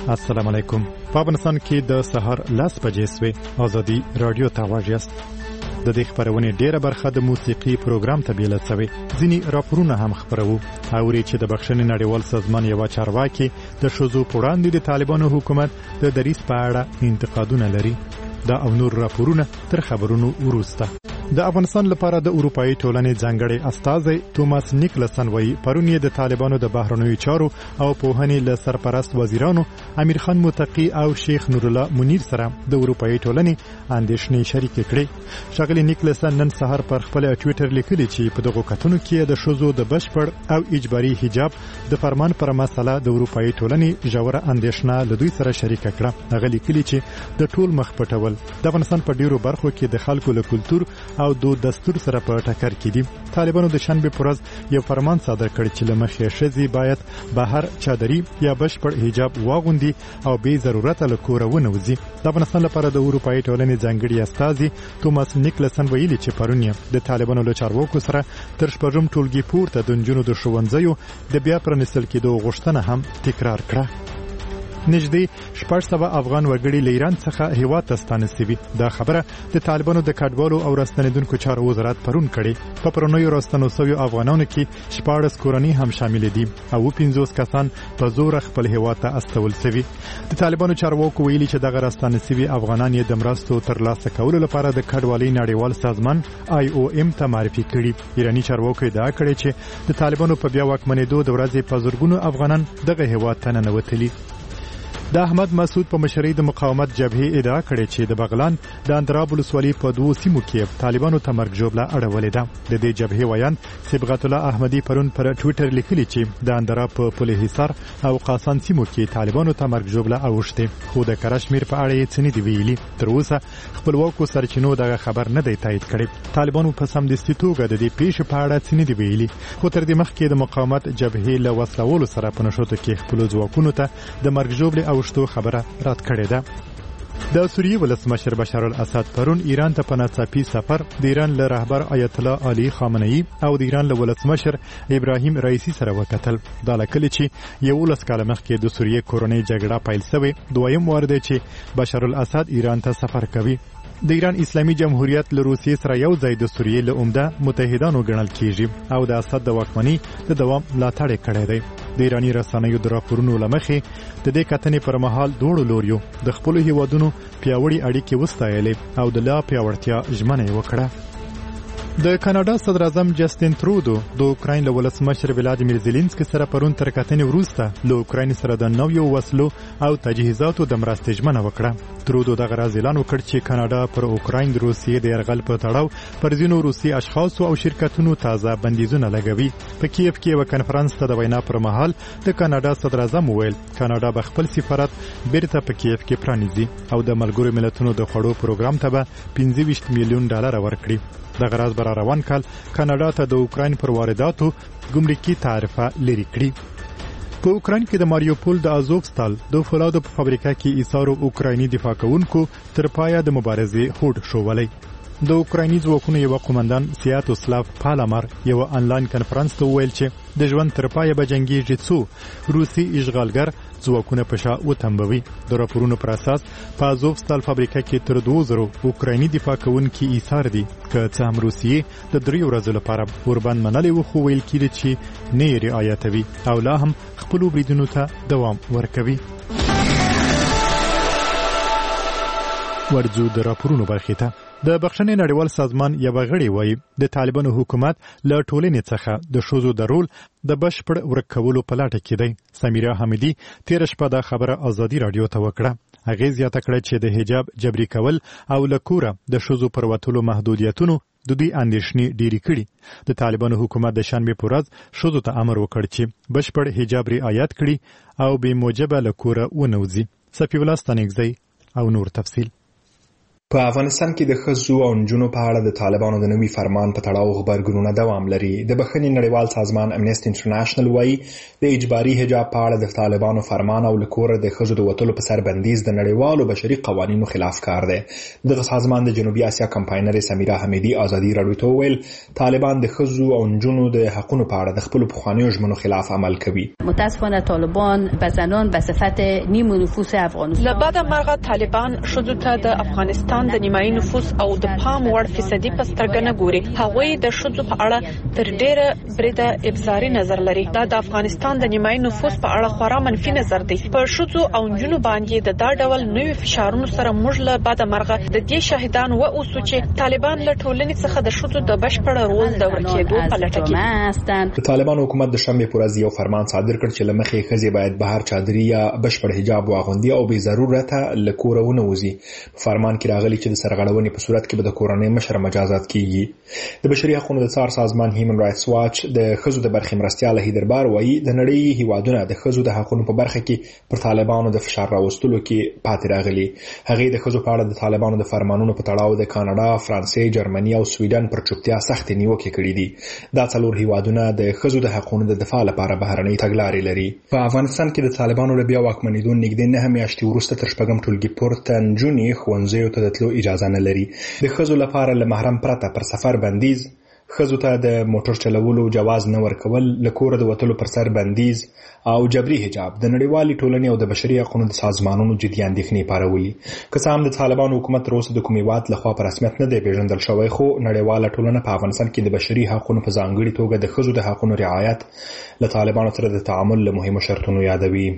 السلام علیکم. په افغانستان کې د سهار 10 بجې سوې ازادي رادیو ته واجیاست. د دې خبرونې ډیره برخه د موسیقي پروګرام ته بیل شوی. ځینی راپورونه هم خبرو او چې د بخښنې نړیوال سازمان یو چارواکي د شوزو پوراندې د طالبانو حکومت د دریس په اړه انتقادونه لري. دا او نور راپورونه تر خبرونو وروسته. د افغانستان لپاره د اروپאי ټولنې ځانګړي استازی توماس نیکلسن وایي پرون یې د طالبانو د بهرنیو چارو او پوهنې له سرپرست وزیرانو امیر خان متقی او شیخ نور الله منیر سره د اروپאי ټولنې اندېښنې شریک کړې. ښاغلي نیکلسن نن سهار پر خپل ټوئیټر لیکلي چې په دغه کتنو کې د شوزو د بشپړ او اجباري حجاب د فرمان پر مسله د اروپאי ټولنې ژوره اندېښنه له دوی سره شریک کړه. هغه لیکلي چې د ټول مخ پټول د افغانستان په ډیرو برخو کې د خلکو له کلتور او د دستور سره په ټکر کې دي. طالبانو د شنبه پر ورځ یو فرمان صادر کړ چې لمخې شذي باید بهر چادري یا بشپړ حجاب واغوندي او به ضرورت له کور ونوځي. د افغانستان لپاره د اروپאי ټولنې ځانګړي استازي توماس نیکلسن ویلي چې پرون د طالبانو له چارواکو سره تر شپږم ټولګي پورته د نجونو د ښوونځیو د بیا پرانیستل کېدو غوښتنه هم تکرار کړه. نږدې 600 افغان وګړي له ایران څخه هیواد ته ستانه شوي. دا خبره د طالبانو د کډوالو او راستنیدونکو چارو وزارت پرون کړي. په پرونیو راستنو شویو افغانانو کې 14 کورنۍ هم شامل دي او 50 کسان په زور خپل هیواد ته استول شوي. د طالبانو چارواکو ویلي چې دغه راستنه شوي افغانان یې د مرستو ترلاسه کولو لپاره د کډوالۍ نړیوال سازمان IOM ته معرفي کړي. ایرانی چارواکو ادعا کړې چې د طالبانو په بیا واکمنېدو د ورځې په زرګونو افغانان دغه هیواد ته ننوتلي. د احمد مسعود په مشرۍ د مقاومت جبهې ادعا کړې چې د بغلان د اندراب ولسوالۍ په 2 سیمو کې طالبانو ته مرګ ژوبله اړولې ده. د دې جبهې ویان صبغت الله احمدي پرون پر ټوئیټر لیکلي چې د اندراب په پل حصار او قاسان سیمو کې طالبانو ته مرګ ژوبله اوښته، خو د کشمیر په اړه یې څه نه دی ویلي. تر اوسه خپلواکو سرچینو دغه خبر نه دی تایید کړی. طالبانو په سمدستي توګه د دې پیښې په اړه څه نه دی ویلي، خو تر دې مخکې د مقاومت جبهې له وسلوالو سره په نشوتو کې خپل ځواکونو ته د مرګ ژوبله اوښتو خبره رد کړې ده. د سوریې ولسمشر بشار الاسد پرون ایران ته په ناڅاپي سفر د ایران له رهبر آیت الله علي خامنه‌ای او د ایران له ولسمشر ابراهیم رئیسی سره وکتل. دا لکه چې 11 کال مخکې د سوریې کورنۍ جګړه پیل شوه، دویم وار دی چې بشار الاسد ایران ته سفر کوي. د ایران اسلامي جمهوریت له روسیې سره یو ځای د سوریې له عمده متحدانو ګڼل کیږي او د اسد د واکمنۍ د دوام ملاتړ کړی دی. د ایرانی رسنیو د راپورونو لمخې د دې کتنې پر مهال دوړو لوریو د خپل هیوادونو پیاوړي اړیکې وستایلې او د لا پیاوړتیا ژمنه وکړه. د کاناډا صدر اعظم جسټین ترودو د اوکراین له ولسمشر ولادیمیر زيلنسکي سره پرون تر کتنې وروسته له اوکراین سره د نویو وسلو او تجهیزاتو د مرستې ژمنه وکړه. ترودو دغه راز اعلان وکړ چې کاناډا پر اوکراین د روسیې د یرغل په تړاو پر ځینو روسي اشخاصو او شرکتونو تازه بندیزونه لګوي. په کیف کې یو کنفرانس ته د وینا پر مهال د کاناډا صدر اعظم وویل کاناډا به خپل سفارت بیرته په کیف کې پرانیزي او د ملګرو ملتونو د خوړو پروګرام ته به 25 میلیون ډالر ورکړي. دغه راز بر روان کال کاناډا ته د اوکراین پر وارداتو ګمرکي تعرفه لري کړی. په اوکراین کې د ماریوپول د ازوفستال د فولادو په فابریکه کې ایثارو اوکرایني دفاع کوونکو تر پایه د مبارزې هوډ شوولی. د اوکرایني ځواکونو یو قومندان سیاتوسلاف پالامر یو آنلاین کنفرانس ته ویل چې د ژوند تر پایه به جنگیږي څو روسي اشغالګر ځواکونه په شا وتمبوي. د راپورونو پر اساس په ازوفستال فابریکه کې تر 2000 اوکرایني دفاع کوونکي ایثار دي که څه هم روسیې د 3 ورځو لپاره قربان منلې و، خو ویل کېږي چې نه رعایتوي او لا هم خپل بریدونو ته دوام ورکوي. ورځو د راپورونو برخې ته د بخښنې نړیوال سازمان یو غړی وایي د طالبانو حکومت له ټولنې څخه د شوزو د رول د بشپړ ورکولو په لټه کې دی. سمیرا حمیدي تیر شپه دا خبره ازادي رادیو ته وکړه. هغه زیاته کړه چې د حجاب جبري کول او لکوره د شوزو پر وتلو محدودیتونو د دوی اندېښنې ډېری کړي. د طالبانو حکومت د شنبه پر ورځ شوزو ته امر وکړ چې بشپړ حجاب رعایت کړي او به موجبه لکوره ونوځي. صفی الله ستانګزی او نور تفصیل. په افغانستان کې د ښځو او نجونو په اړه د طالبانو د نوي فرمان په تړاو غبرګونونه دوام لري. د بخښنې نړیوال سازمان امنیسټي انټرنیشنل وایي د اجباري حجاب په اړه د طالبانو فرمان او له کوره د ښځو د وتلو په سر بندیز د نړیوالو بشري قوانینو خلاف کار دی. دغه سازمان د جنوبي اسیا کمپاینر سمیرا حمیدي ازادي راډیو ته وویل طالبان د ښځو او نجونو د حقونو په اړه د خپلو پخوانیو ژمنو خلاف عمل کوي. متاسفانه طالبان به زنان به صفت نیم نفوس افغانستان لبعد مرغه طالبان ښځو ته د افغانستان د نیمایي نفوس او د پام وړ فیصدي په سترګه نه ګوري. هغوی د ښځو په اړه تر ډیره بریده ابزاري نظر لري. دا د افغانستان د نیمایي نفوس په اړه خورا منفي نظر دی. په ښځو او نجونو باندې د دا ډول نوي فشارونو سره موږ له بعد مرغه د دې شاهدان و اوسو چې طالبان له ټولنې څخه د ښځو د بشپړ رول د ورکېدو په لټه کې. د طالبان حکومت د شنبې په ورځ یو فرمان صادر کړ چې لمخې ښځې باید بهر چادري یا بشپړ حجاب واغوندي او به ضرورت له کوره ونه وځي. په فرمان کې راغلي چې د سرغړونې په صورت کې به د کورنۍ مشر مجازات کیږي. د بشري حقوقو د څار سازمان هیومن رائټس واچ د ښځو د برخې مرستیال هیدربار وایي د نړۍ هیوادونه د ښځو د حقوقو په برخه کې پر طالبانو د فشار راوستلو کې پاتې راغلي. هغه د ښځو په اړه د طالبانو د فرمانونو په تړاو د کاناډا، فرانسې، جرمني او سویډن پر چوپتیا سخت نیوکې کړې دي. دا څلور هیوادونه د ښځو د حقوقو د دفاع لپاره بهرنۍ تګلارې لري. په افغانستان کې د طالبانو له بیا واکمنېدو نږدې 9 میاشتې وروسته تر شپږم ټولګي پورته نجونې ښوونځیو ته د تلو اجازه نه لري. د ښځو لپاره له محرم پرته پر سفر بندیز، ښځو ته د موټر چلولو جواز نه ورکول، له کوره د وتلو پر سر بندیز او جبري حجاب د نړیوالې ټولنې او د بشري حقوقو د سازمانونو جدي اندېښنې پارولي. که څه هم د طالبانو حکومت تر اوسه د کوم هیواد لخوا په رسمیت نه دی پیژندل شوی، خو نړیواله ټولنه په افغانستان کې د بشري حقوقو په ځانګړي توګه د ښځو د حقوقو رعایت له طالبانو سره د تعامل له مهمو شرطونو یادوي.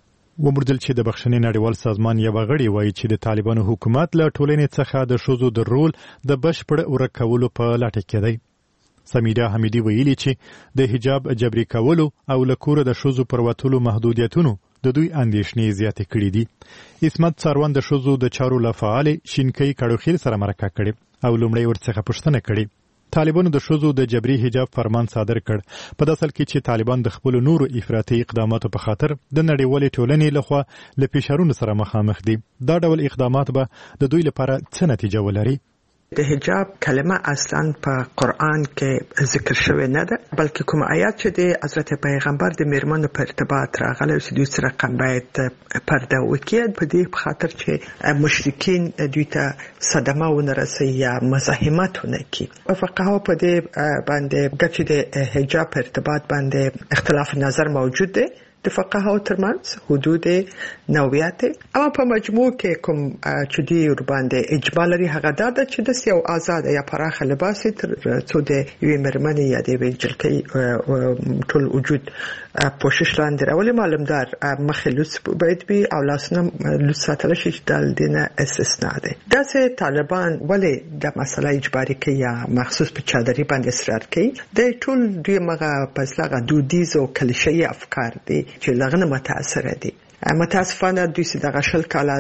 ومردل چې د بخښنې نړیوال سازمان یو غړي وایي چې د طالبانو حکومت له ټولنې څخه د ښځو د رول د بشپړ ورکولو په لټه کې دی. سمیرا حمیدي ویلي چې د حجاب جبري کولو او له کوره د ښځو پر وتلو محدودیتونو د دوی اندېښنې زیاتې کړې دي. اسمت څاروان د ښځو د چارو له فعال شینکۍ کډوخیل سره مرکه کړې او لومړی ورڅخه پوښتنه کړې. طالبانو د ښځو د جبري حجاب فرمان صادر کړ په داسل کې چې طالبان د خپل نورو افراطي اقداماتو په خاطر د نړیوالې ټولنې لخوا له فشارونو سره مخامخ دي. دا ډول اقدامات به د دوی لپاره څه نتیجه ولري؟ د حجاب کلمه اصلا په قرآن کې ذکر شوی نه ده، بلکې کوم آیات چې د حضرت پیغمبر د میرمنو په ارتباط راغلی چې دوی سره باید پرده وکړي، په دې خاطر چې مشرکین دوی ته صدمه ونه رسي یا مزاحمت ونه کړي. فقهاو په دې باندې چې د حجاب په ارتباط باندې اختلاف نظر موجود دی د فقهاو ترمنځ حدود نوعیت، اما په مجموع کې کوم چې دی ور باندې اجماع لري هغه دا ده چې د یو آزاد یا پراخه لباس تر څو د یوې مېرمنې یا د یوې جلکۍ ټول وجود پوښښ لاندې راولي. معلومدار مخې لوڅ باید وي او لاسونه لوڅ ساتل شي چې د دینه استثناء ده. داسې طالبان ولې د مسله اجباري کوي یا مخصوص په چادري باندې اصرار کوي؟ د ټول دوی مغه پسلاغه دودیز او کلیشه‌ای افکار دي چې لغنه متاثر دي. متاسفانه دوی چې دغه شل کاله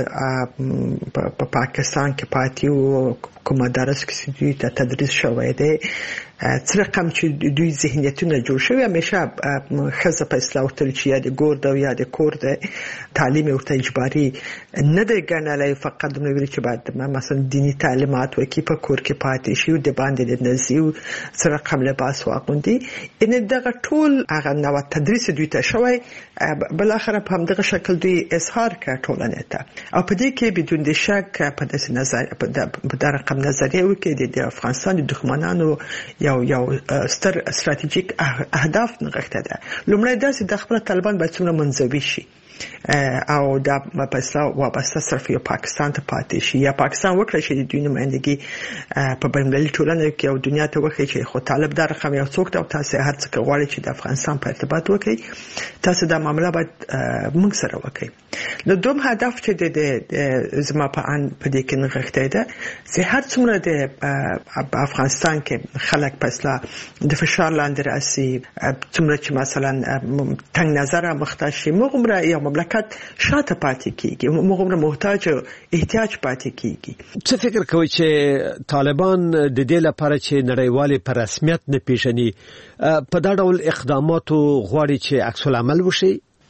په پاکستان کې پاتې او کومه درس کې دوی ته تدریس شوی دی، څه رقم چې دوی ذهنیتونه جوړ شوی همیشه ښځه په اصطلاح ورته چې یا د ګور ده یا د کور ده، تعلیم ورته اجباري نه دی ګڼلی، فقط دومره ویلي چې باید مثلا دیني تعلیمات وکړي، په کور کې پاتې شي او د باندې د نظي او څه رقم لباس واغوندي. ان دغه ټول هغه نوع تدریس دوی ته شوی، بالاخره په همدغه شکل دوی اظهار کړ ټولنې ته او په دې کې بدون د شک په داسې نظر په دا رقم نظریه وکړي د افغانستان د دښمنانو یو ستر استراتیژیک اهداف نغښته ده. لومړی دا چې د خپل طالبان باید څومره منځوي شي او دا په اصطلاح وابسته صرف یو پاکستان ته پاتې شي یا پاکستان وکړي چې د دوی نمائندګي په بین‌المللي ټولنه کې او دنیا ته وښيي چې خو طالب دا رقم یو څوک ته او تاسو هر څه غواړئ چې د افغانستان په ارتباط وکړي، تاسو دا معاملې باید موږ سره وکړي. نو دوم هدف چې د زما په ان په دې کې نغښته ده چې هر څومره د افغانستان کې خلک په اصطلاح د فشار لاندې راسي، څومره چې مثلا تنگ نظر مخته شي، موږ یو مملکت شاته پاتې کیږي، موږ محتاج او احتیاج پاتې کیږي. څه فکر کوي چې طالبان د دې لپاره چې نړیوالې په رسمیت نه پیژني په دا ډول اقداماتو غواړي چې عکس العمل وشي؟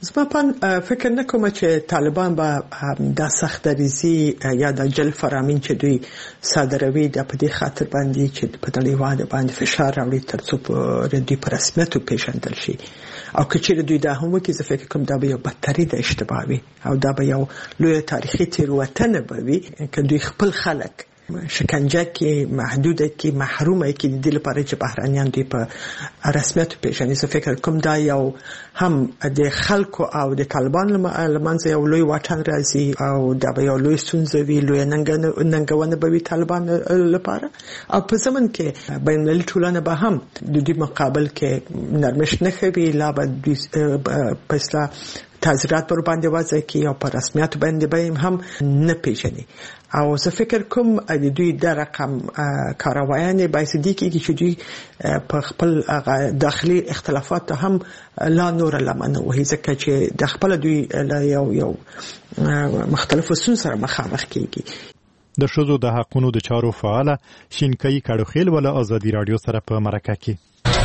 زما په فکر نه کوم چې طالبان به د سختریزي یا د جل فرامین چې دوی صادروي د په دې خاطر باندې چې په دې واده باندې فشار راوړي ترڅو په دوی په رسمیت پیژندل شي او کچې دوی دا هم کې زه فکر کوم دا به یو بدتري د اشتباه وي او دا به یو لوی تاریخي تیروتنه به وي چې دوی خپل خلک شکنجه کې محدوده کې محرومه کې د دې لپاره چې بهرانيان دوی په رسمیت پیژني. زه فکر کوم دا یو هم د خلکو او د طالبان لمنځه یو لوی واټن راځي او دا به یو لوی ستونزه وي، لوی ننګونه به وي طالبان لپاره او په زمن کې بین المللي ټولنه به هم د دې مقابل کې نرمش نه کوي، لا به دوی په اصطلاح تعزیرات پر باندې وځي کې او پر رسمیت باندې به هم نه پیژني. او زه فکر کوم د دوی د رقم کاروایانه بایسدي کې چې دوی په خپل داخلي اختلافات هم لا نور لمنه وهي ځکه چې د خپل دوی یو مختلفو ستونزو سره مخامخ کیږي. د شوزو د حقونو د چارو فعال شینکای کډوخیل ول ازادي رادیو سره په مرکه کې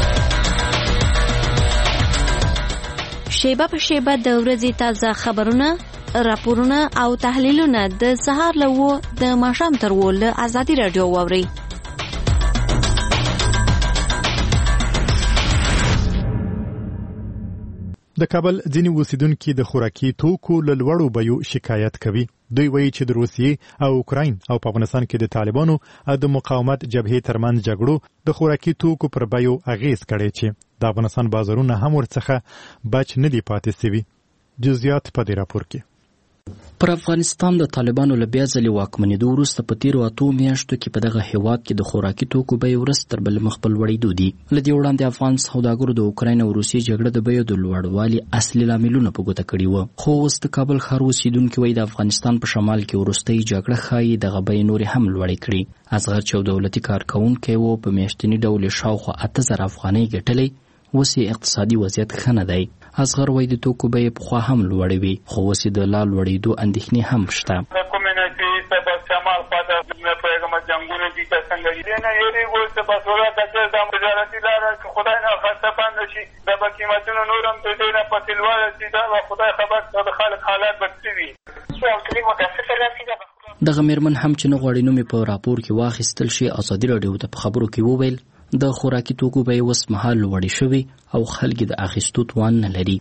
شیبه په شیبه د ورځې تازه خبرونه، راپورونه او تحلیلونه د سهار له د ماښام تر ول ازادي رادیو واوري. د کابل ځینې اوسیدونکو د خوراکي توکو له لوړو بیو شکایت کوي. دوی وایي چې د روسیې او اوکراین او په افغانستان کې د طالبانو د مقاومت جبهې ترمنځ جګړو د خوراکي توکو پر بیو اغیز کړی چې د افغانستان بازارونه هم ورڅخه بچ نه دي پاتې سوي. جزئیات په دې راپور کې. پر افغانستان د طالبانو له بیا ځلې واکمنېدو وروسته په تیرو 8 میاشتو کې په دغه هیواد کې د خوراکي توکو بیې ورځ تر بلې مخ په لوړېدو دي. له دې وړاندې افغان سوداګرو د اوکراین او روسیې جګړه د بیو د لوړوالي اصلي لاملونه په ګوته کړي وو. خو اوس د کابل ښار اوسیدونکي وایي د افغانستان په شمال کې وروستۍ جګړه ښایي دغه بیې نورې هم لوړې کړي. اصغر چې دولتي کارکونکی و په میاشتني ډول شاوخوا 8000 افغانۍ ګټلې، اوس یې اقتصادي وضعیت ښه نه دی. اصغر وایي د توکو بیې پخوا هم لوړې وي، خو اوس یې د لا لوړېدو اندېښنې هم شته. جنگونه دي څنګه دي نه یې ورته په صورت کې د تجارتي لاره چې خدای نه خاصه پاند شي د قیمتونو نورم ته دې نه پتلواله چې دا خدای خبر د خلک حالات بدوي او تلې متاسفه راځي. دغه مېرمن هم چې نه غواړي نوم په راپور کې واخیستل شي ازادي رادیو ته په خبرو کې وویل د خوراکي توکو بیې اوس مهال لوړې شوې او خلک د اخیستو توان نه لري.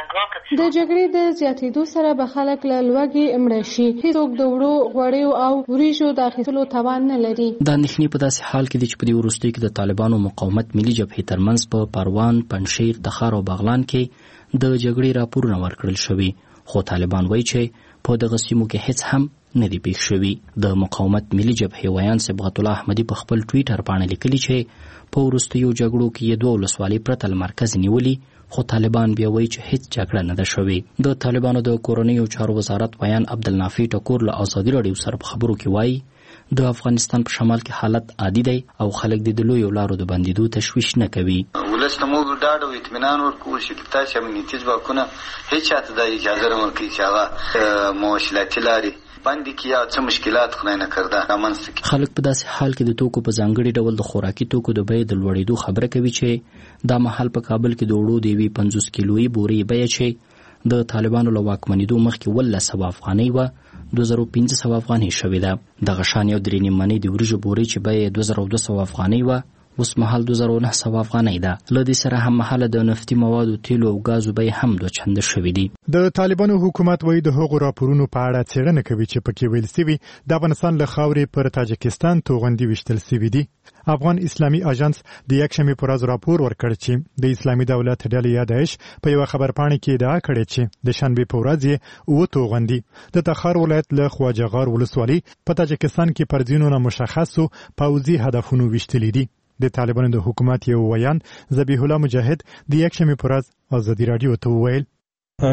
د جګړې د زیاتېدو سره به خلک له لوږې مړه شي. هیڅوک د وړو غوړیو او وریژو د اخیستلو توان نه لري. دا اندېښنې په داسې حال کې دي چې په دې وروستیو کې د طالبانو مقاومت ملي جبهې ترمنځ په پروان، پنجشیر، تخار او بغلان کې د جګړې راپورونه ورکړل شوي، خو طالبان وایي چې په دغه سیمو کې هیڅ هم نه دی پېښ شوي. د مقاومت ملي جبهې ویان صبغت الله احمدي په خپل ټویټر باندې لیکلي چې په وروستیو جګړو کې یې 2 ولسوالۍ پرته له مرکز نیولي، خو طالبان بیا وایي چې هیڅ جګړه نه ده شوې. د طالبانو د کورنیو چارو وزارت ویان عبدالنافع ټکور له ازادي رادیو سره په خبرو کې وایي د افغانستان په شمال کې حالت عادي دی او خلک د لویو لارو د بندیدو تشویش نه کوي. ولسته موږ ډاډ او اطمینان ورکوو چې تاسو امنیتي ځواکونه هیڅ چاته د اجازه نه ورکوي چې هغه مواصلاتي لارې باندې کې یا څه مشکلات خدای نه کړدا رامنځته کړي. خلک په داسې حال کې د توکو په ځانګړي ډول د خوراکي توکو د بیې د لوړېدو خبره کوي چې دا مهال په کابل کې د وړو د یوې 50 کیلویي بورې بیه چې د طالبانو له واکمنېدو مخکې 1,000 افغانۍ وه 2500 افغانۍ شوې ده. دغه شان یو 3 منۍ د وریژو بورې چې بیه 2200 افغانۍ وه اوس مهال 2900 افغانۍ ده. له دې سره هم مهاله د نفتي موادو، تیلو او غازو بیې هم 2 چنده شوې دي. د طالبانو حکومت وایي د هغو راپورونو په اړه څېړنه کوي چې پکې ویل سوي د افغانستان له خاورې پر تاجکستان توغندي وشتل سوي دي. افغان اسلامي اژانس د یکشنبه پر ورځ راپور ورکړ چې د اسلامي دولت ډلې یا داعش په یو خبرپاڼه کې ادعا کړې چې د شنبه په ورځ یې 2 توغندي د تخار ولایت له خواجهغار ولسوالۍ په تاجکستان کې پر ځینو نامشخصو پوځي هدفونو وشتلې دي. د طالبانو د حکومت یو ویان ذبیح الله مجاهد د یکشنبه پر ورځ ازادي رادیو ته وویل د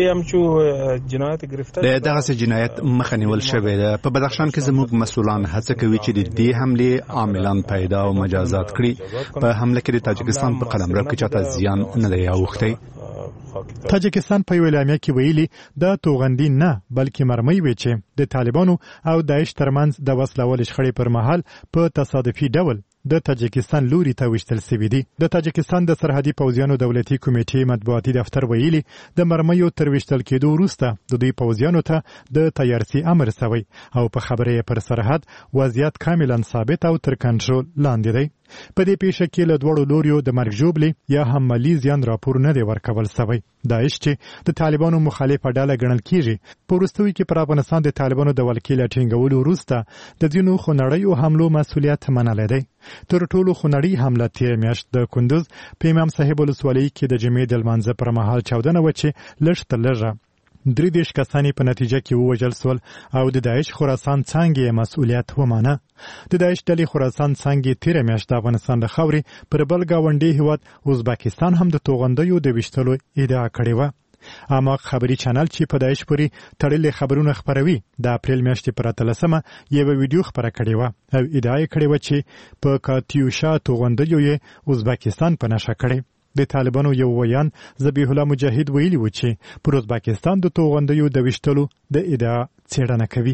دغه جنایت مخه نیول شوې ده. په بدخشان کې زموږ مسؤلان هڅه کوي چې د دې حمله عاملان پیدا او مجازات کړي. په حمله کې د تاجکستان په قلمرو کې چاته زیان نه دی اوښتی. تاجکستان په ویلامیا کې ویلي دا توغندي نه بلکې مرمۍ وي چې د طالبانو او داعش ترمنځ د وسلوال شخړې پر مهال په تصادفي ډول د تاجکستان لوري ته وشتل شوی دی. د تاجکستان د سرحدي پوځیانو دولتي کمیټې مطبوعاتي دفتر ویلي د مرمیو تر وشتل کېدو وروسته د دوی پوځیانو ته د تیارسي امر شوی او په خبره پر سرحد وضعیت کاملا ثابت او تر کنټرول لاندې دی. په دې پیښه کې له دوړو لوریو د مرګ ژوبلې یا هم مالی زیان راپور نه دی ورکول شوی. داعش چې د طالبانو مخالفه ډله ګڼل کیږي په وروستیو کې پر افغانستان د طالبانو د ولکې له ټینګولو وروسته د ځینو خونړیو حملو مسؤلیت منلی دی. تر ټولو خونړۍ حمله تېره میاشت د کندوز په امام صاحب ولسوالۍ کې د جمعې د لمانځه پر مهال چاودنه وه چې لږ تر لږه 33 کسانی په نتیجه کې ووژل شول او د داعش خراسان څانګې مسؤلیت ومانه. د داعش ډلې خراسان څانګې تېره میاشت د افغانستان د خاورې پر بل ګاونډي هیواد ازبکستان هم د توغندیو د ویشتلو ادعا کړې وه. اماق خبري چینل چې په داعش پورې تړلې خبرونه خپروي د اپریل میاشتې پر 13مه یوه ویډیو خپره کړې وه او ادعا یې کړې وه چې په کاتیوشا توغندیو یې ازبکستان په نښه کړې. د طالبانو یو ویان ذبیح الله مجاهد ویلي و چې پر ازبکستان د توغندیو د ویشتلو د ادعا څېړنه کوي.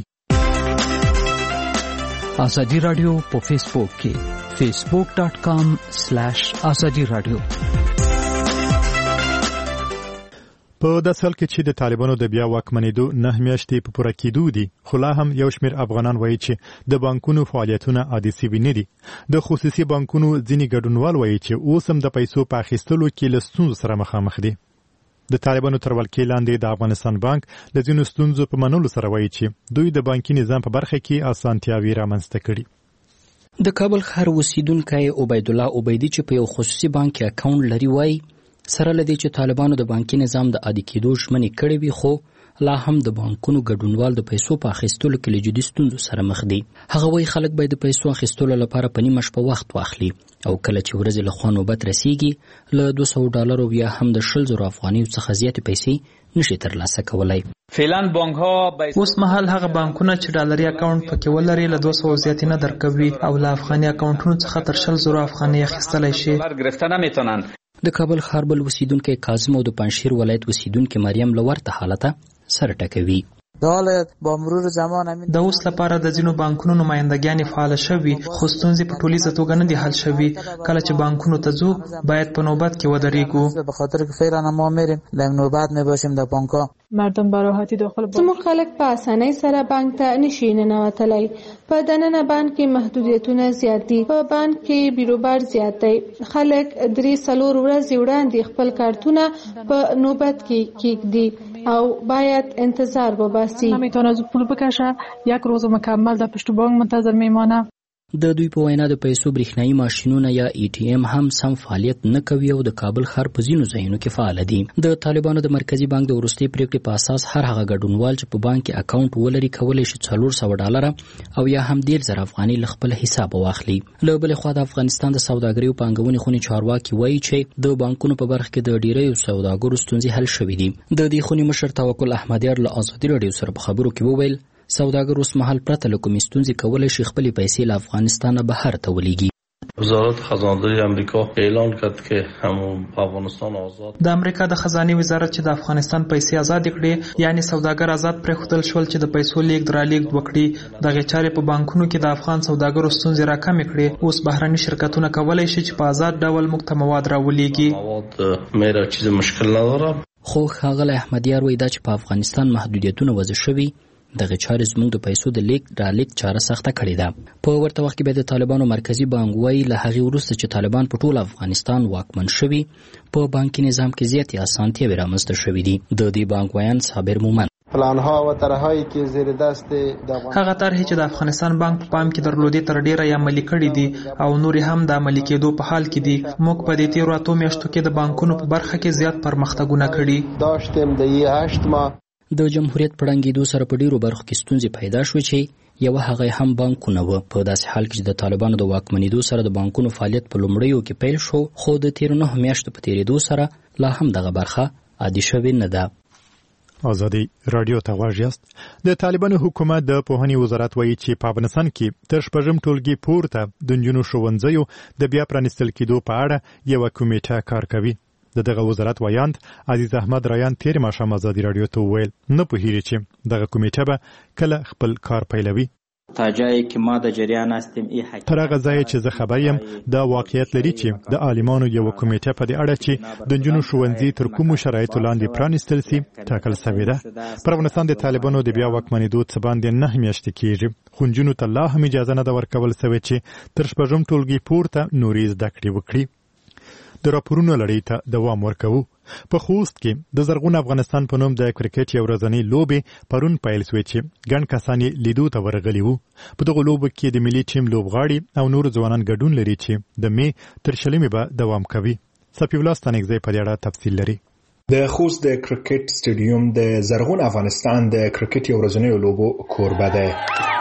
ازادي رادیو په فیسبوک کې facebook.com/ازادي رادیو. په داسې حال کې چې د طالبانو د بیا واکمنېدو 9 میاشتې په پوره کېدو دي خو لا هم یو شمېر افغانان وایي چې د بانکونو فعالیتونه عادي سوي نه دي. د خصوصي بانکونو ځینې ګډونوال وایي چې اوس هم د پیسو په اخیستلو کې له ستونزو سره مخامخ دي. د طالبانو تر ولکې لاندې د افغانستان بانک د ځینو ستونزو په منلو سره وایي چې دوی د بانکي نظام په برخه کې اسانتیاوې رامنځته کړي. د کابل ښار اوسیدونکی عبیدالله عبیدي چې په یو خصوصي بانک کې اکاونټ لري وایي سره لدی چې طالبانو د بانکي نظام د عادي کېدو ژمنې کړې وي خو لا هم د بانکونو ګډونوال د پیسو په اخیستلو کې له جدي ستونزو سره مخ دي. هغه وایي خلک باید د پیسو اخیستلو لپاره په نیمه شپه وخت واخلي او کله چې ورځې له خوا نوبت رسیږي له $200 یا هم د 100,000 افغانیو څخه زیاتې پیسې نشي ترلاسه کولای. فعلا بانک ها اوس مهال هغه بانکونه چې ډالري اکاونټ پکې ولري له 200 زیات نه درکوي او له افغاني اکاونټونو څخه تر 100,000 افغاني اخیستلای شي. گرفتن نمیتونن. د کابل ښار بل اوسیدونکی کاظم او د پنجشیر ولایت اوسیدونکی مریم له ورته حالته سره ټکوي. د اوس لپاره د ځینو بانکونو نمایندګیانې فعال شوي خو ستونزې په ټولیزه توګه نه دي حل شوي. کله چې بانکونو ته ځو باید په نوبت کې ودرېږو. به خاطر که فعلا ما میریم در نوبت میباشیم در بانک‌ها. مردم به راحتی داخل بانک زموږ خلک په اسانۍ سره بانک ته نشي ننوتلی. په دننه بانک کې محدودیتونه زیات دي. په بانک کې بیروبار زیات دی. خلک 3-4 ورځې وړاندې خپل کارتونه په نوبت کې کیږدي او باید انتظار وباسي. نمیتونه از پول بکشه، یک روز مکمل در پشت بانک منتظر میمانه. د دوی په وینا د پیسو برېښنایي ماشینونه یا ATM هم سم فعالیت نه کوي او د کابل ښار په ځینو ځایونو کې فعال دي. د طالبانو د مرکزی بانک د وروستۍ پریکړې په اساس هر هغه ګډونوال چې په بانک کې اکاونټ ولري کولی شي $400 او یا هم 10,000 افغاني له خپل حساب واخلي. له بلې خوا د افغانستان د سوداګرۍ او پانګونې خونې چارواکي وایي چې د بانکونو په برخه کې د ډیریو سوداګرو ستونزې حل شوې دي. د دې خونې مشر توکل احمدیار له ازادي راډیو سره په خبرو کې وویل سوداګر اوس مهال پرته له کومې ستونزې کولی شي خپلې پیسې له افغانستانه بهر ته ولیږي. وزارت خزانداری امریکا اعلان کرد که همون افغانستان آزاد. د امریکا د خزانه وزارت چې د افغانستان پیسې آزاد کړي یعنی سوداګر آزاد پرېښودل شول چې د پیسو لیږد رالیږد وکړي. دغه چارې په بانکونو کې د افغان سوداګرو ستونزې راکمې کړي. اوس بهرني شرکتونه کولی شي چې په آزاد ډول موږ ته مواد راولېږي. مواد میرا چیز مشکل نداره. خو ښاغلی احمدیار وایي دا چې په افغانستان محدودیتونه وضع شوي دغه چارې زموږ د پیسو د لیږد رالیږد چاره سخته کړې ده. په ورته وخت کې بیا د طالبانو مرکزی بانک وایي له هغې وروسته چې طالبان په ټول افغانستان واکمن شوي په بانکي نظام کې زیاتې اسانتیاوې رامنځته شوي دي. د دې بانک ویان صابر مومن پلان‌ها و طرح‌هایی که زیر دست هغه طرحې چې د افغانستان بانک په پام کې درلودې تر ډیره یې عملي کړي دي او نورې هم د عملي کېدو په حال کې دي. موږ په دې تیرو 8 میاشتو کې د بانکونو په برخه کې زیات پرمختګونه کړي. داشتیم د 8 ماه د جمهوریت په ړنګېدو سره په ډیرو برخو کې ستونزې پیدا شوې چې یوه هغه هم بانکونه وه. په داسې حال کې چې د طالبانو د واکمنېدو سره د بانکونو فعالیت په لومړیو کې پیل شو خو د تیرو 9 میاشتو په تیرېدو سره لا هم دغه برخه عادي شوې نه ده. ازادي رادیو ته غواړئ یاست. د طالبانو حکومت د پوهنې وزارت وایي چې په افغانستان کې تر 6 ټولګي پورته د نجونو ښوونځیو د بیا پرانیستل کېدو په اړه یوه کمیټه کار کوي. دغه وزارت وایاند عزیز احمد رایان تیر ماښام ازادي رادیو ته وویل نه پوهیږي چې دغه کمیټه به کله خپل کار پیلوي. تا جایی که ما د جریان هستیم تر هغه ځای چې زه خبر یم دا واقعیت لري چې د عالمانو یو کمیټه په دې اړه چې د نجونو ښوونځي تر کومو شرایطو لاندې پرانیستل سي ټاکل شوې ده. پر افغانستان د طالبانو د بیا واکمنېدو څه باندې 9 میاشتې کېږي خو نجونو ته لا هم اجازه نه ده ورکول شوې چې تر شپږم ټولګي پورته نورې زده کړې وکړي. د راپورونو لړۍ ته دوام ورکوو. په خوست کې د زرغون افغانستان په نوم د کرکټ یو ورځنۍ لوبې پرون پیل شوې چې ګڼ کسان یې لیدو ته ورغلي وو. په دغه لوبو کې د ملي ټیم لوبغاړي او نور ځوانان ګډون لري چې د می تر شلمې به دوام کوي. صفي الله ستانکزی په دې اړه تفصیل لري. د خوست د کرکټ سټیډیوم د زرغون افغانستان د کرکټ یو ورځنۍ لوبو کوربه ده.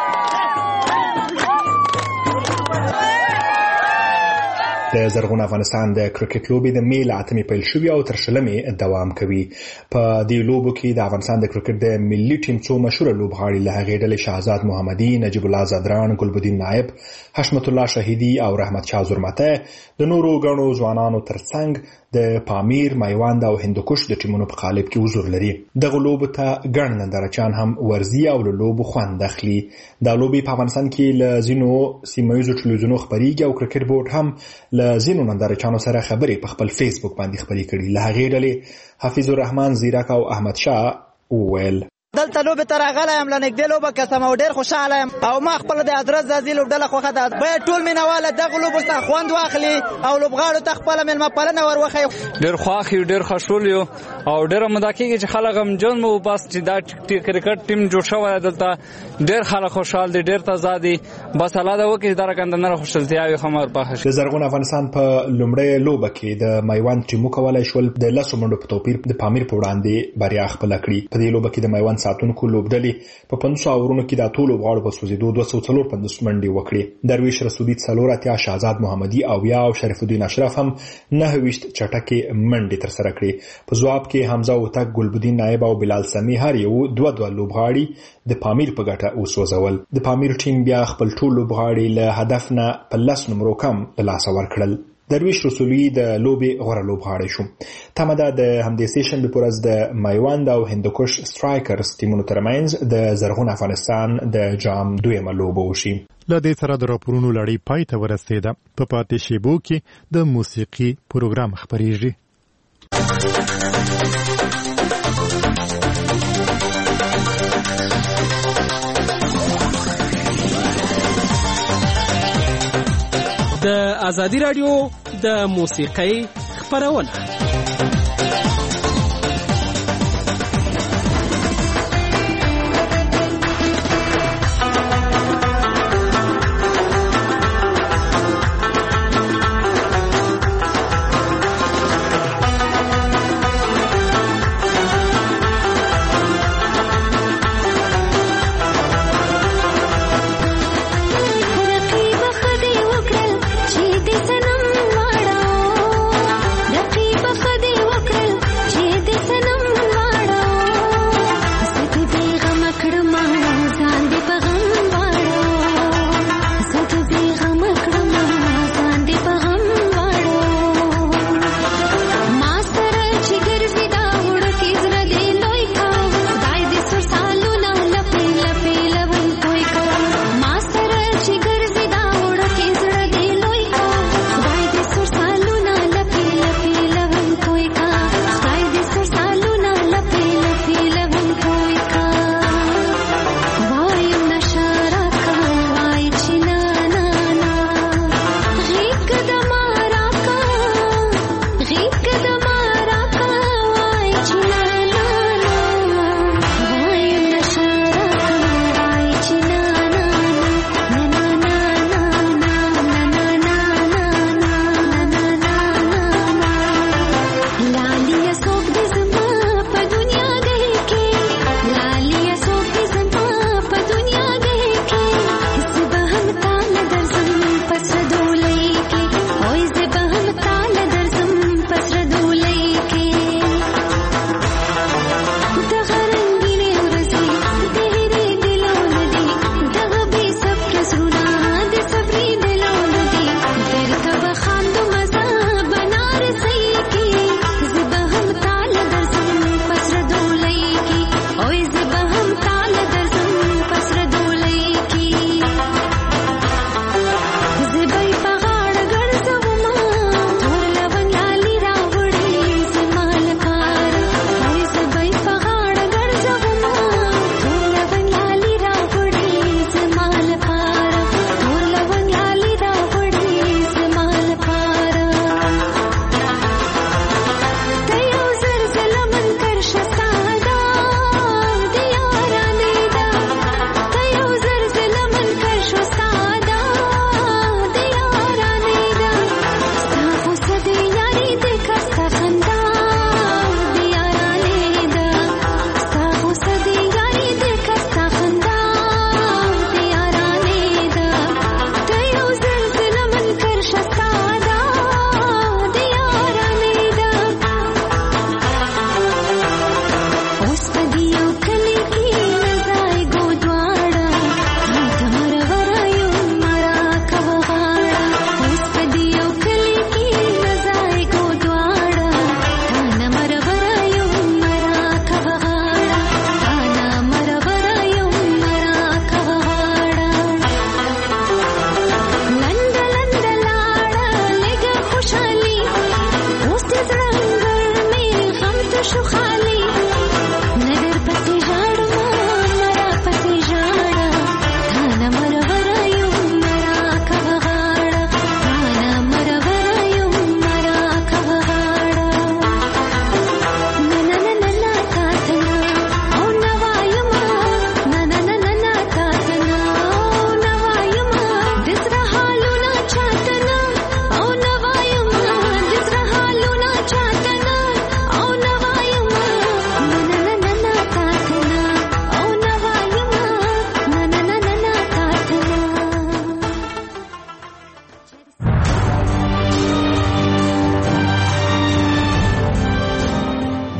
د زرغون افغانستان د کرکټ لوبې د می له 8 پیل شوې او تر شلمې دوام کوي. په دې لوبو کې د افغانستان د کرکټ د ملي ټیم څو مشهور لوبغاړي له هغې ډلې شهزاد محمدي، نجیب الله زدران، ګلبدین نایب، حشمت الله شهیدي او رحمت شاه زرمته د نورو غنو ځوانانو ترڅنګ د پامیر، میوند او هندوکش د ټیمونو په قالب کې حضور لري. دغه لوبو ته ګڼ نندارچیان هم ورځي او له لوبو خوند اخلي. دا لوبې په افغانستان کې له ځینو سیمه ییزو ټلویزیونونو خپرېږي او کرکټ بورډ هم له ځینو نندارچیانو سره خبرې په خپل فیسبوک باندې خپرې کړي. له هغې ډلې حفیظ الرحمن زیرک او احمد شاه وویل دلته لوبې ته راغلی یم، له نږدې لوبه کتم او ډېر خوشحاله یم او ما خپله د ادرس ځاځي لوبډله خوښه ده. باید ټول مینهواله دغو لوبو څخه خوند واخلي او لوبغاړو ته خپله مېلمه پالنه ور وښیي. ډېر خوښ یو، ډېر خوشحال یو او ډېره موده کېږي چې خلک غمجن وو. بس چې دا کرکټ ټیم جوړ شوی دی دلته ډېر خلک خوشحال دي، ډېر تازه دي. بس الله دې وکړي چې دا رقم د خوشحالتیاوې هم ورپاخه شي. د زرغون افغانستان په لومړۍ لوبه کې د میوند ټیم وکولی شول د 10 منډو په توپیر د پامیر په وړاندې بریا خپله کړي. په دې لوبه کې د میوند ساتونکو لوبډلې په 500 اورونو کې د ټولو لوبغاړو په سوزیدو 254 منډې وکړې. درویش رسولي 4 شهزاد محمدي او شریف الدین اشرف هم 29 چټکې منډې ترسره کړې. په ځواب کې حمزه وتک، ګلبدین نایب او بلال سمی هر یو 2 لوبغاړي د پامیر په ګټه وسوځول. د پامیر ټیم بیا خپل ټول لوبغاړي له هدف نه په 10 نمرو کم له لاسه ورکړل. درویش رسولي د لوبې غوره لوبغاړی شو. تمه ده د همدې سیشن په ورځ د میوند او هندوکش سترایکرز ټیمونو ترمنځ د زرغون افغانستان د جام دویمه لوبه وشي. له دې سره د راپورونو لړۍ پای ته ورسېده. په پاتې شیبو کې د موسیقي پروګرام خپرېږي. د ازادي رادیو د موسیقۍ خپرونه. رقیب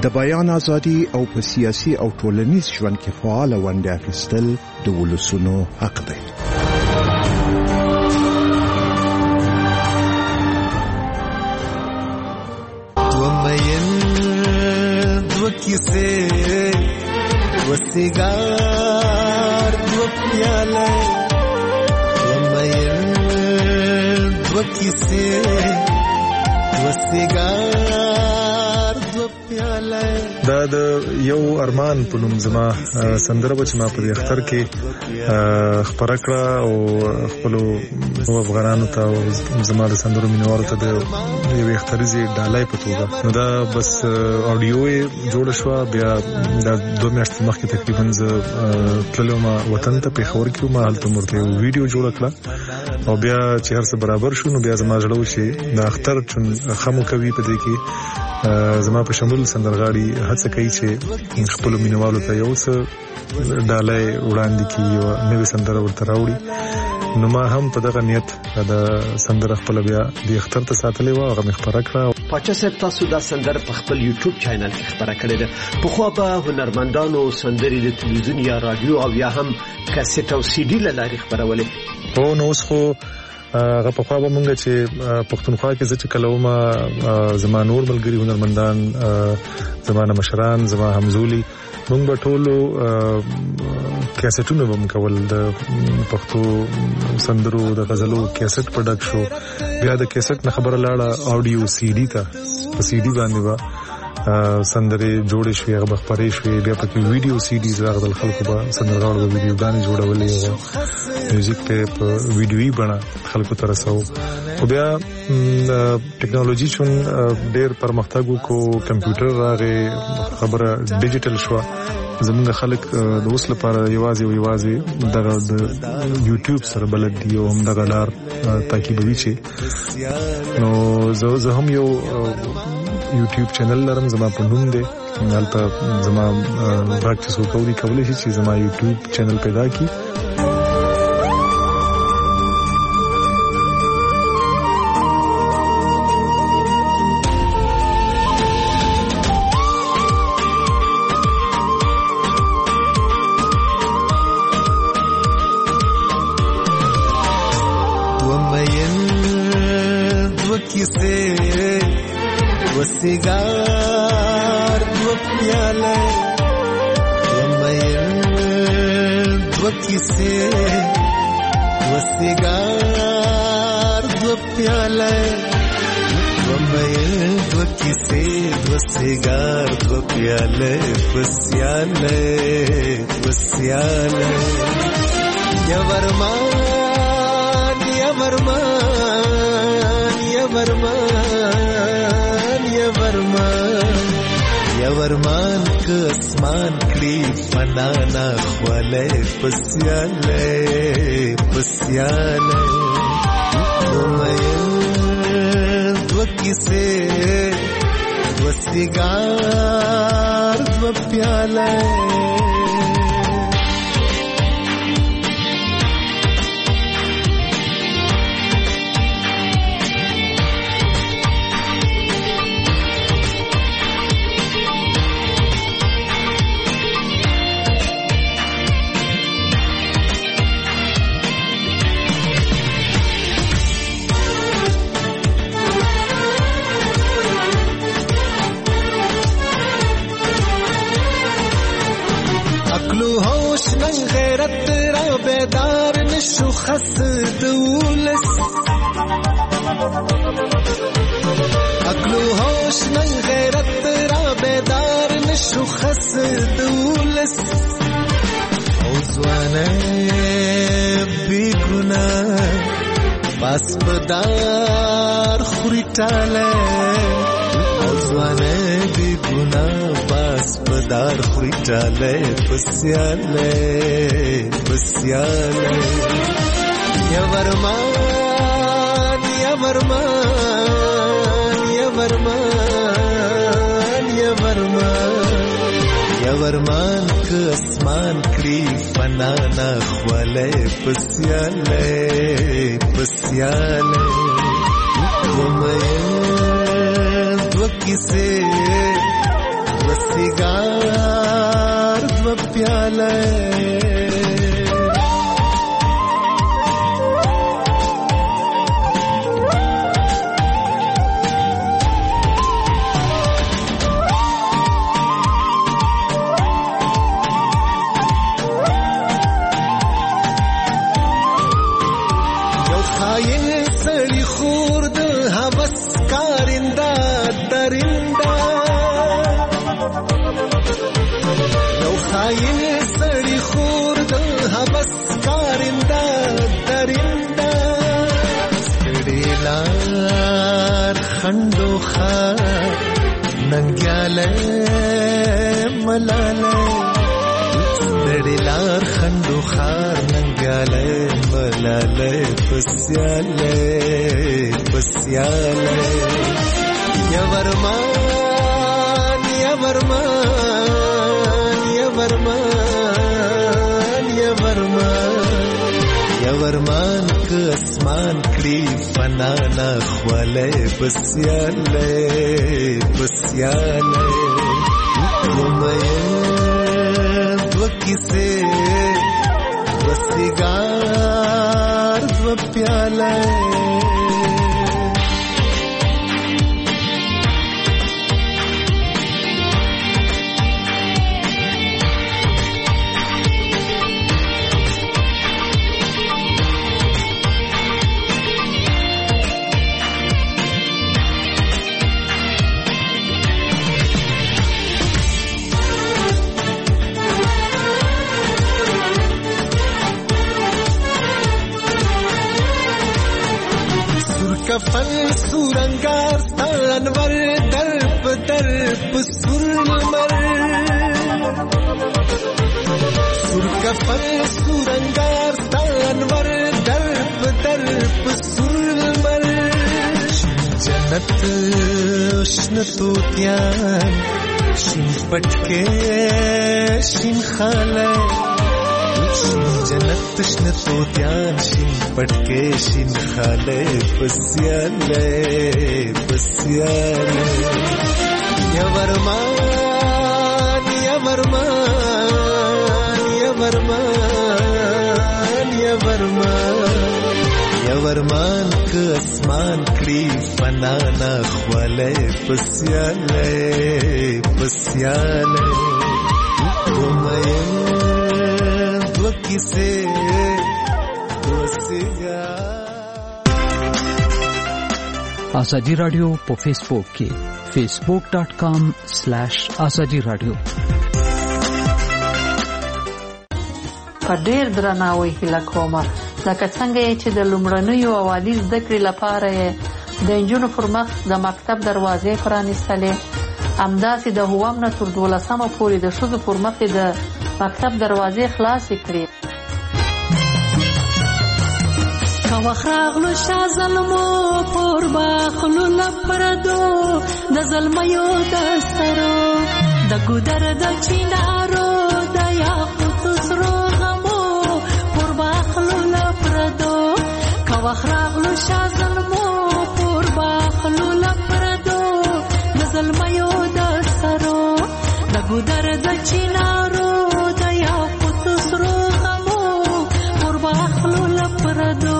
د بیان ازادي او په سیاسي او ټولنیز ژوند کې فعال ونډه اخیستل د ولسونو حق دی. किसे वो सिगार वो प्याला वो किसे वो सिगार वो प्याला دا د یو ارمان په نوم زما سندره چې ما په اختر کې خبره کړه او خپل افغانانو ته او زما د سندرو مینوالو ته د یو اخترزي ډالۍ په توګه نو دا بس اډیو جوړ شو. بیا د 2 میاشتې مخکې تقریبا ز تللم وطن ته په خبر کې ما هلته مرته ویډیو جوړ کړه او بیا چې هر څه برابر شو نو بیا زما ژړو شي د اختر چون خمو کوي په دې کې زما په شمول سندرغاړي هڅه کوي چې خپل مینوالو ته یو څه ډالۍ وړاندې کړي او نوې سندره ورته راوړي. نو ما هم په دغه نیت د سندره خپل بیا د اختر ته ساتلې و هغه مخبره کړه. پاچا صاحب تاسو دا سندره په خپل یوټیوب چینل کې خبره کړې ده. په خو به هنرمندانو سندري د تلویزیون یا رادیو او یا هم کیسټ او سی ډي لاري خبرولې. او نو اوس خو هغه په خوا به مونږ چې پښتونخوا کې چې کلومه زما نور ملګری هنرمندان زمانه مشران زما همزولي مونږ به ټولو کیسټونه هم کول د پښتو سندرو د غزلو کیسټ پروډکټ شو. بیا د کیسټ نه خبره لاړه اډیو سی ډي ته په سی ډي باندې با سندره جوړې شوې هغه خبرې شوې. بیا په ویډیو سی ډیز راغلل خلکو به سندرغاړو ویډیو غانې جوړولې او میوزیک ته په ویډیوي بڼه خلکو ته رسو. او بیا ټیکنالوژي چون ډېر پرمختګ وکړو کمپیوټر راغی خبره ډیجیټل شو. زمونږ خلک د اوس لپاره یوازې دغه د یوټیوب سره بلد دي او هم دغه لار تعقیبوي چې نو زه هم یو یوټیوب چینل لرم زما په نوم دی هلته زما پریکټیس کولی شي چې زما یوټیوب چینل پیدا کی. सिगार वो प्याला वो किसे वो सिगार वो प्याला वो किसे वो सिगार वो प्याला बसियाले यवरमान यवरमान यवरमान यवरमान के आसमान की फनाना ख्वाले बसियाले वो किसे वो सिगार वो प्याला خس دولس عقل و هوش من غیرت را بیدار نشو خس دولس اوزوانه بی گناه باس بدار خوری تاله اوزوانه بی گناه باس بدار خوری تاله بسیاله यवरमान यवरमान यवरमान यवरमान यवरमान के आसमान की फनाना ख्वाले बसियाले वो मैं वो किसे वो سیګار دو پیاله خندو خار ننګاله ملاله ستړلار خندو خار ننګاله ملاله پسیاله پسیاله یا ورمان یا ورمان یا ورمان یا ورمان یا ورمان که اسمان کړي فنا نه خواله بسیاله بسیاله ومه دو کیسه وسیګار دو پیاله کفن سورنگار انور درب درب سرمر سر کفن سورنگار انور درب درب سرمر جنت شن توتیان شن پټکه شن خاله جنت شن توتیان شن پټکه شن خاله پسیاله پسیاله یا ورمان یا ورمان یا ورمان یا ورمان یا ورمان که اسمان کړي فنا نه خواله پسیاله پسیاله ومه دو کیسه آزادی رادیو په فیسبوک کې facebook.com/azadi radio په ډیر درناوي هیله کوم لکه څنګه چې د لومړنیو اوالي زده کړې لپاره د انجونو پر مخ د مکتب دروازې پرانیستلې همداسې د هوام نه تر 12مه پورې د ښځو پر مخ د مکتب دروازې خلاصې کړې. وخراغلو شا ظلمو پور باخلو لپردو د ظلمیو دسترو د ګودر د چینارو د یاقوت سرو غمو پور باخلو لپردو وخراغلو شا ظلمو پور باخلو لپردو د ظلمیو دسترو د ګودر د چینارو د یاقوت سرو غمو پور باخلو لپردو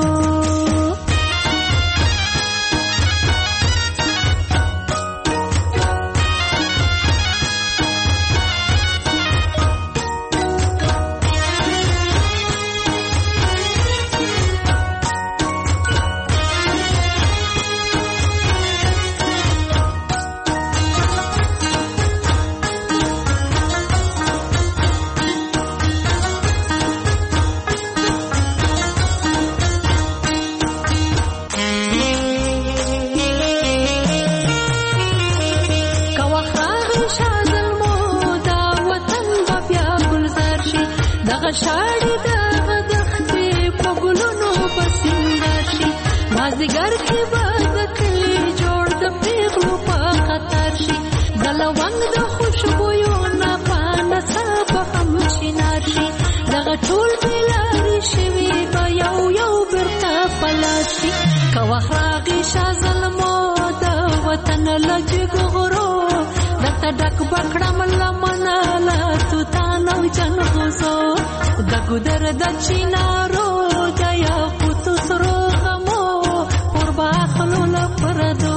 شاړې د غدختې په ګلونو بسنګر شي مازدیګر کې به د کلي جوړ د پیغلو په خطر شي د لونګ د خوشبویو نه پانه به هم شینار شي دغه ټول بېلارې شوي به یو یو بیرته پلاس شي که وخت راغی شاه ظلمو د وطن له جګ غرو درته ډک به کړم لمنه لا توتانو جنغوزو د ګودر د چینارو د یاقوت سرو غمو پر باخلو لپردو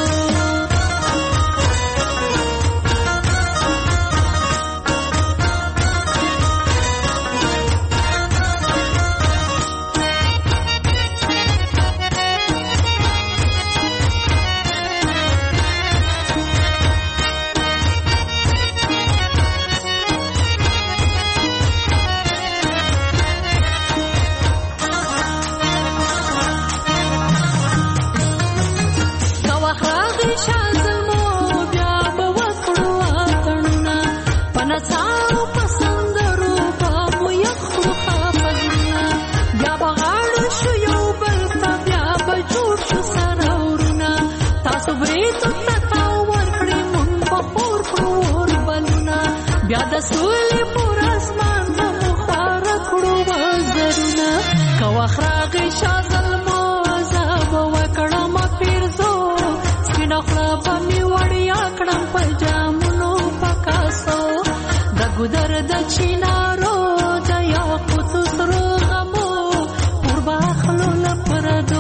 بیا د سولې پر اسمان زمو خوار کړو وزرونه کوه راغی شازلمو زاب وکړم پیرزو سپینه خوله به مې وړیا کړم په جامونو پکاسو د ګودر د چینارو د یاقوت سرو غمو پر باخلو لپردو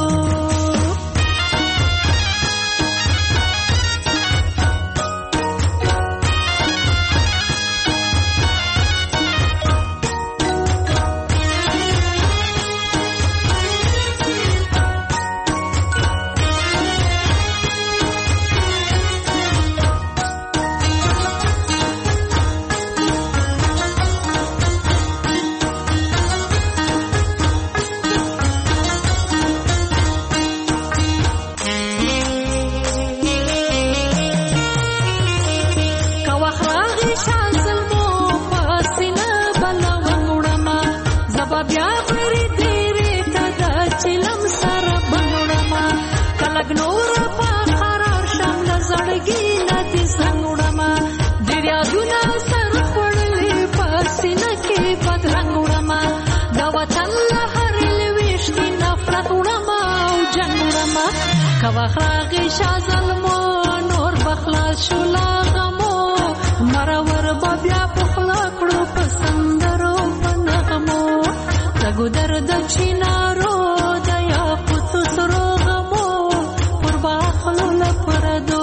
کواخراغی شازلمو نور بخلاص شولا غمو مرور بیا پخلا کړو پسندرو پنغمو تګو درد چینارو د یاقوت سرو غمو پر باخلو لپردو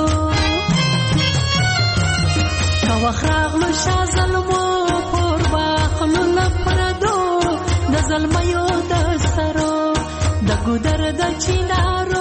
کواخراغلو شازلمو پر باخلو لپردو د زلمیو د سرو دګو درد چینارو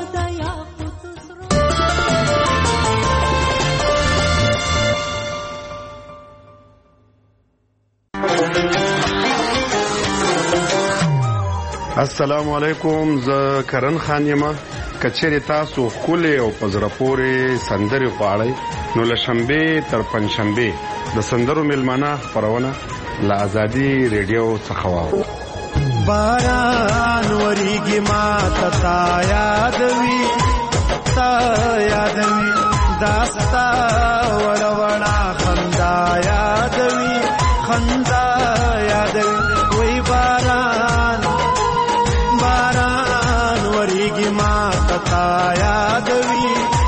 السلام علیکم، زه کرن خان یم. کچېرې تاسو ښکلې او په زړه پورې سندرې غواړئ نو له شنبې تر پنجشنبې د سندرو میلمانه خپرونه له ازادي ریډیو څخه واورئ. باران وریږي ما تا یادوي داستا وړوړه خندا یادوي وای باران وریږي ما تا یادوي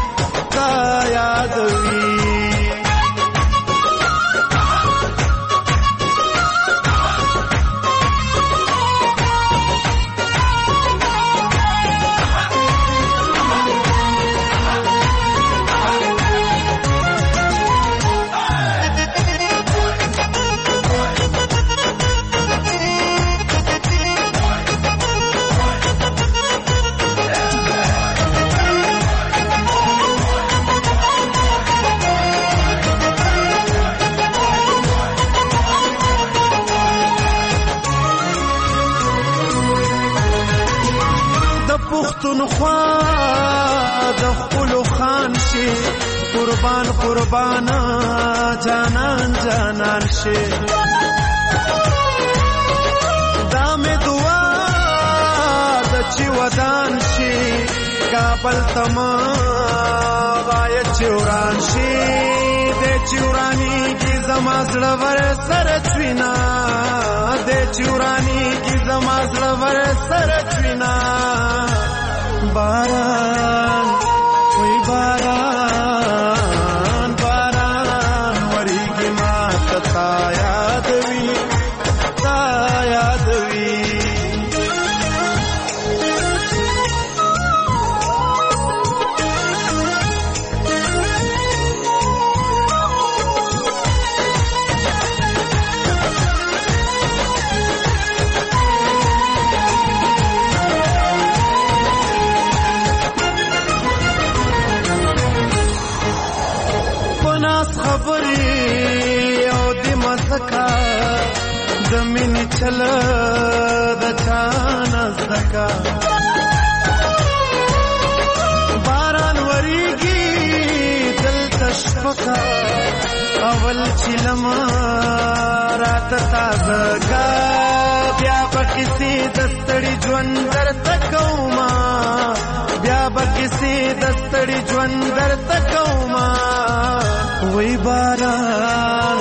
قربان جانان شي دا مې دعا د چې ودان شي کابل تما وای چوران شي د چورانی کی زما زړه ور سره چوینا د چورانی کی زما زړه ور سره چوینا باران وای باران چل د چانه زدکا باران وریږي دلته شپکا اول چلم رات تازه کا بیا بکسی دستړي ژوند درته کوما بیا بکسی دستړي ژوند درته کوما وای باران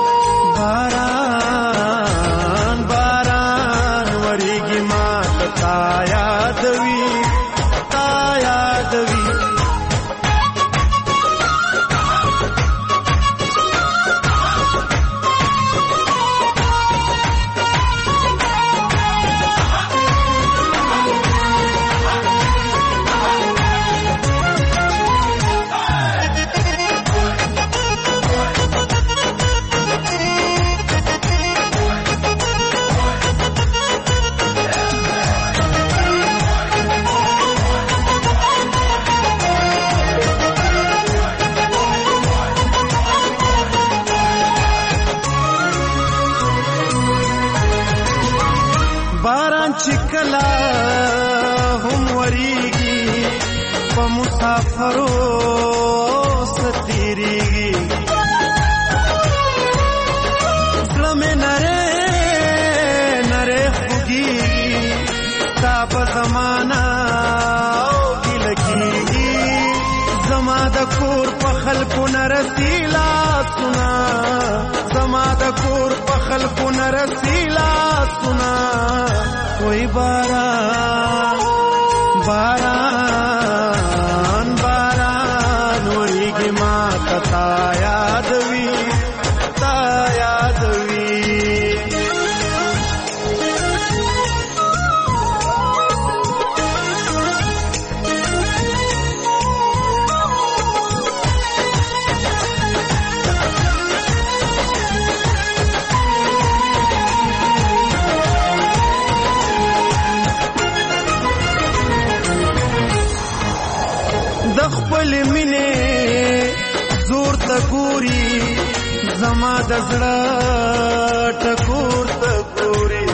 باران باران وریږي ما تا یادوي تا یادوي چکلا هم وریږي په مسافرو ستیریږي زړه مې نری نری خوږیږي ستا په زمانه او ګیله کېږي زما د کور په خلکو نه رسي لاسونه زما د کور په خلکو نه رسي لاسونه وای باران باران باران وریږي ما تا یادوي تا یادوي خپل مینه زور ته ګوري زما د زړه ټکور ته ګوري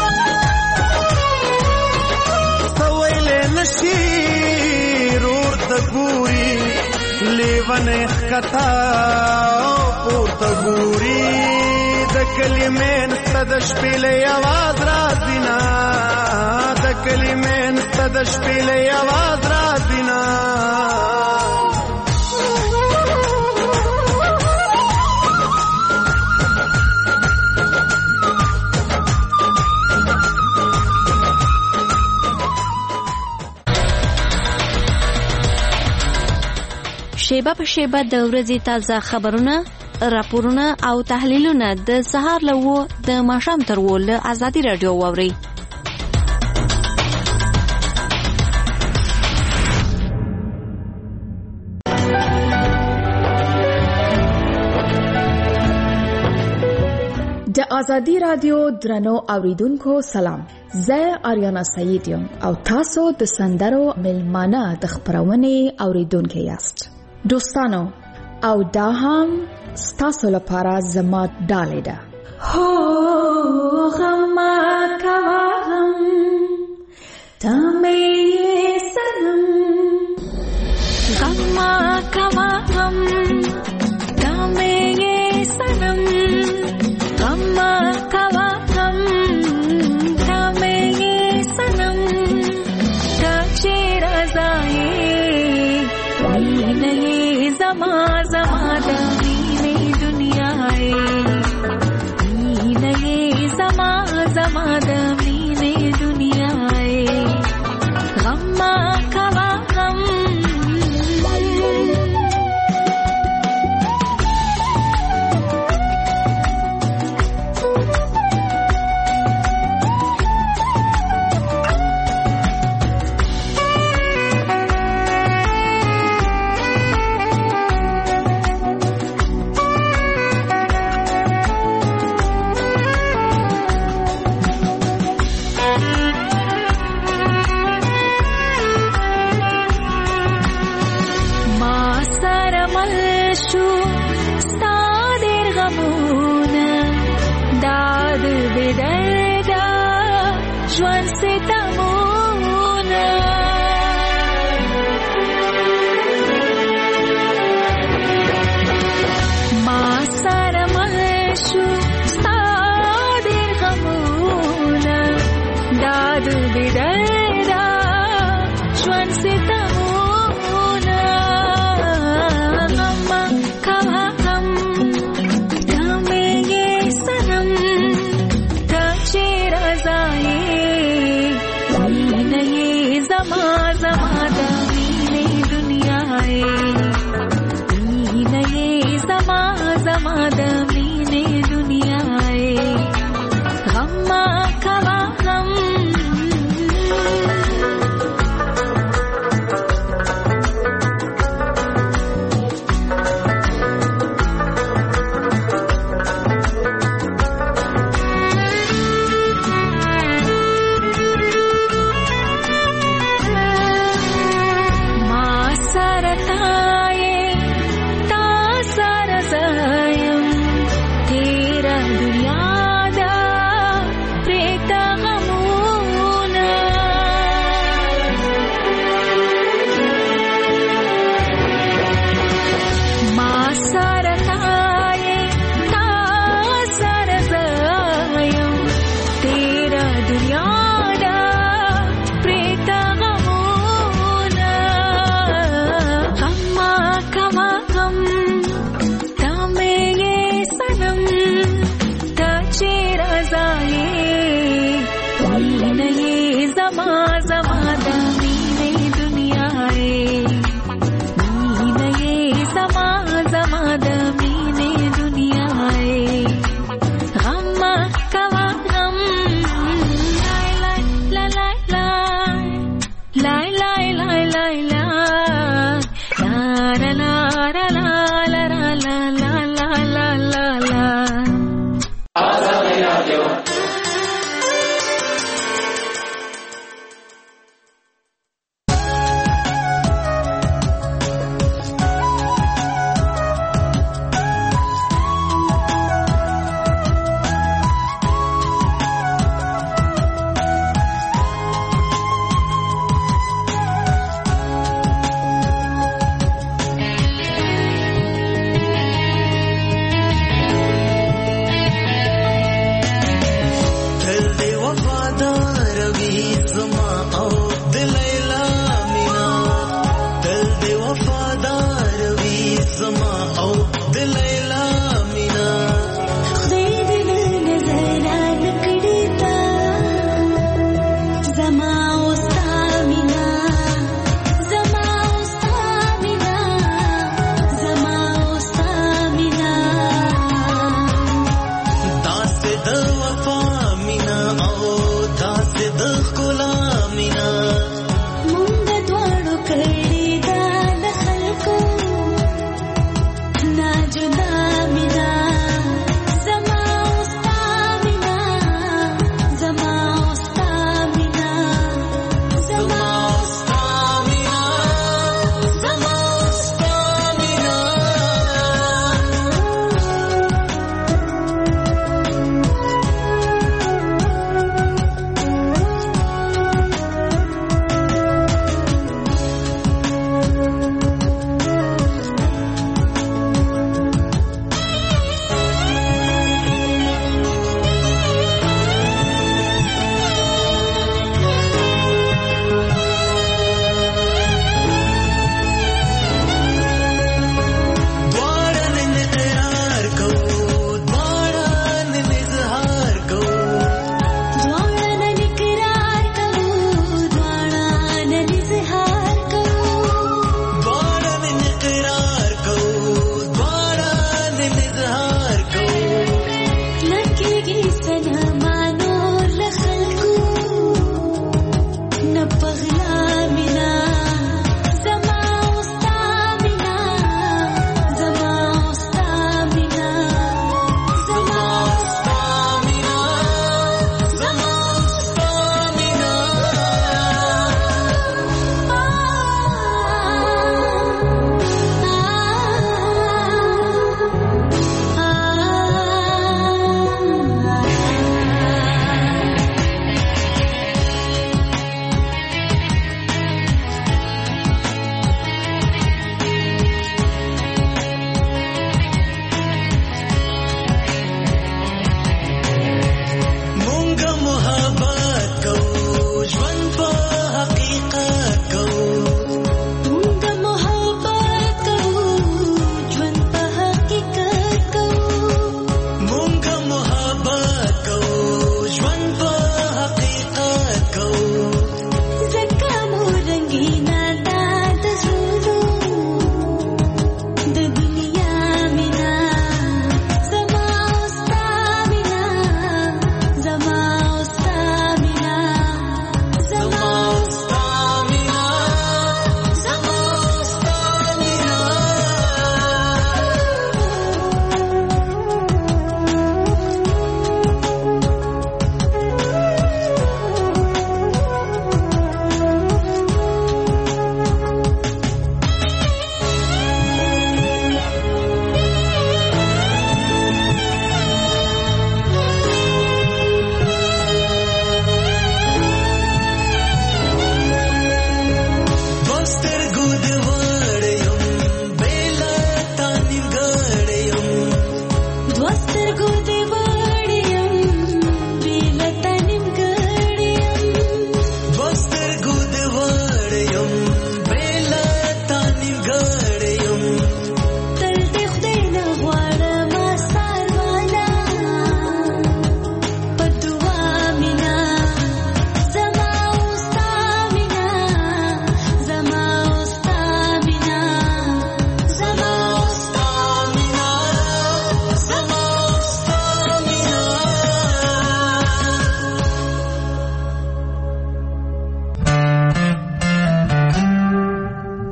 سویل نشي رور ته ګوري لیونه کتا پور ته ګوري د کلمین ستد شپېلې आवाज راځينا د کلمین ستد شپېلې आवाज راځينا شیبه په شیبه د ورځې تازه خبرونه راپورونه او تحلیلونه د سهار له و د ماښام تر و له ازادي رادیو واوري د ازادي رادیو درنو اوریدونکو سلام زه آریانا سعید یم او تاسو د سندرو ملمانه د خبرونه اوریدونکو یاست دوستانو او دا هم ستاسو لپاره زما ډالۍ ده هو غما کوم تمه سنم غما کوم تمه سنم غما کوم تمه سنم کچې رضای وینې زما زما د وینې دنیا وینې زما زما د وینې دنیا غم کوا غم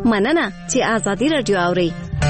مننه چې آزادي رادیو اورئ.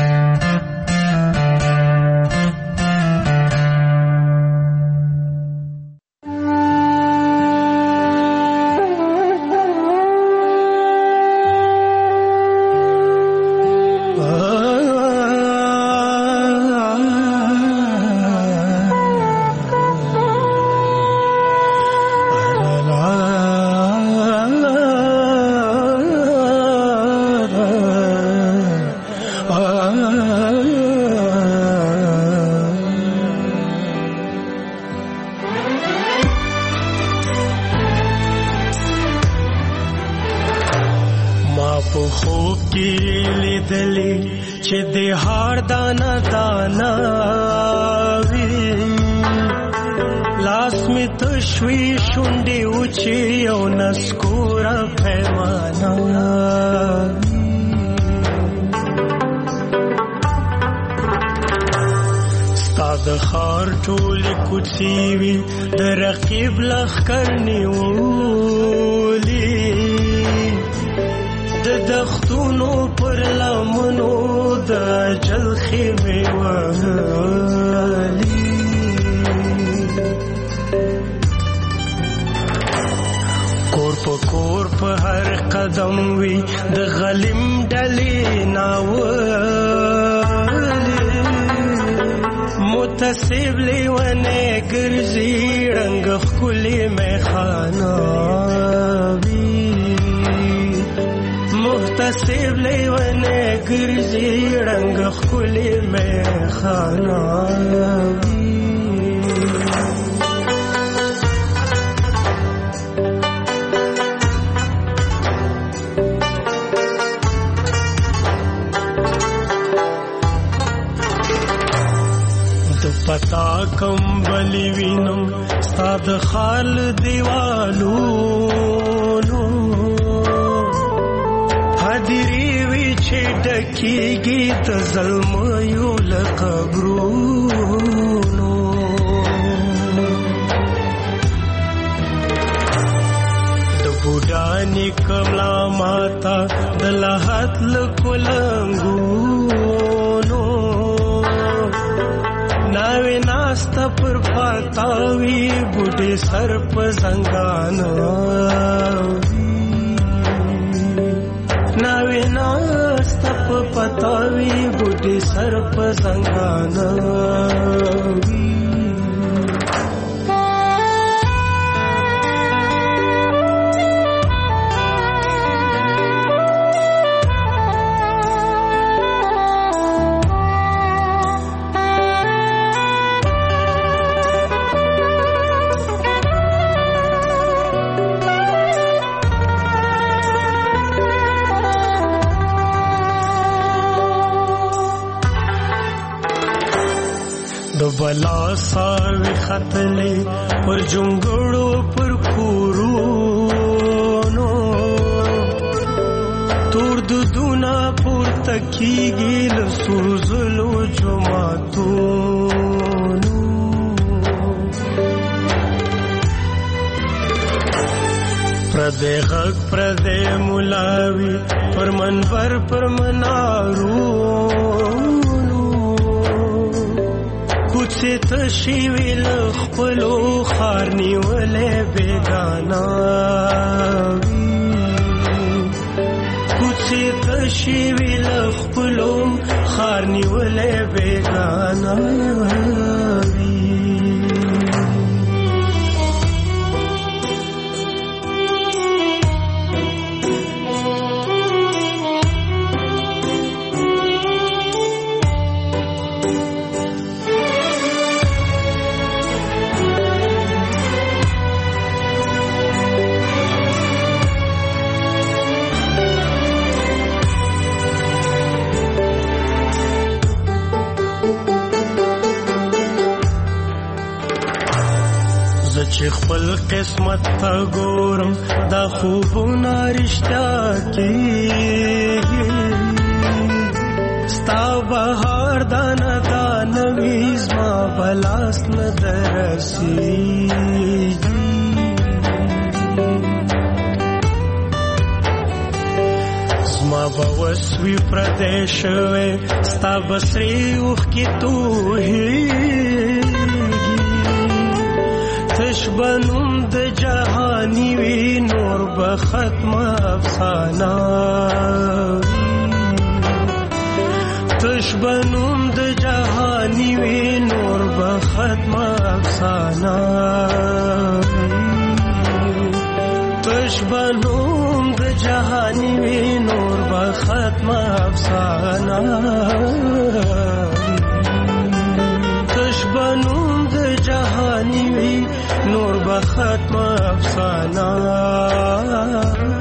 بلا ساوی خطلی پر جنگڑو پر کورونو تور دودونا پر تکیگی لسوزلو جماعتونو پردے غق پردے ملاوی پر منبر پر منارو کوڅه تشي ویل خپلو خارني ولې بیگانا کوڅه تشي ویل خپلو خارني ولې بیگانا چې خپل قسمت ته ګورم دا خوبونه رښتیا کېږي ستا بهار دانه دانه وي زما بلاس نه درسېږي زما بوسوی پردیشوی ستا بسری اوخ کی توهیگی تشبنم د جهانی وی نور بختم افسانه تشبنم د جهانی وی نور بختم افسانه تشبنم د جهانی وی نور بختم افسانه تشبنم د جهانی وی نور بختم افسانه